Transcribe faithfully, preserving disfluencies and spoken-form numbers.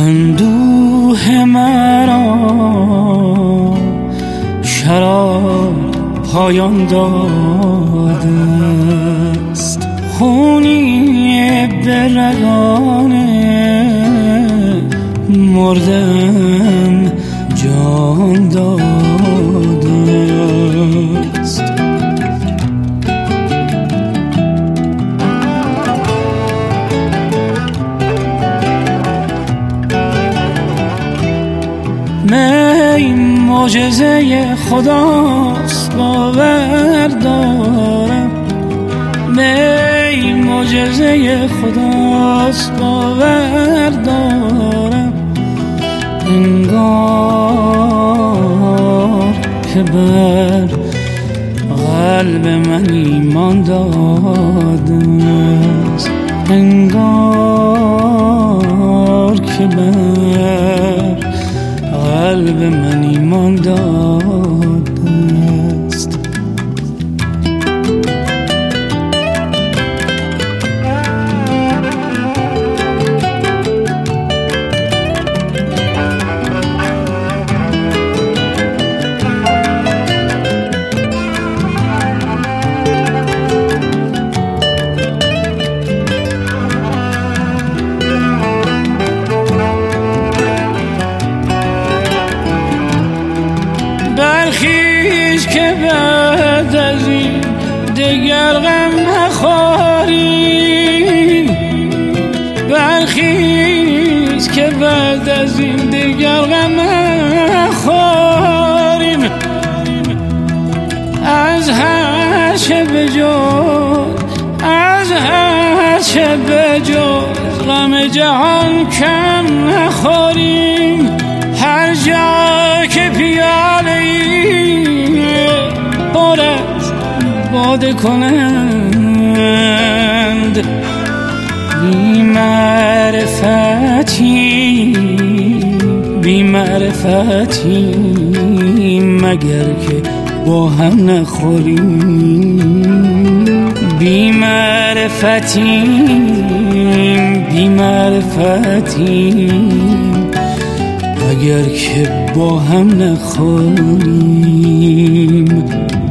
اندوه مرا شراب پایان داده است، خونی به رگان مردم جان داده است. می معجزه خداست باور دارم، می معجزه خداست باور دارم، انگار که بر قلب من ایمان داده است، انگار که بر قلب من ایمان داده است. برخیز که بعد از این دگر غم نخوریم، برخیز که بعد از این دگر غم نخوریم، از هر چه بجز از هر چه بجز غم جهان کم نخوریم، هر جا که پیاله پر از باده کنند، بی معرفتی بی معرفتی مگر که با هم نخوریم، بی معرفتی بی معرفتی اگر که با هم نخوریم.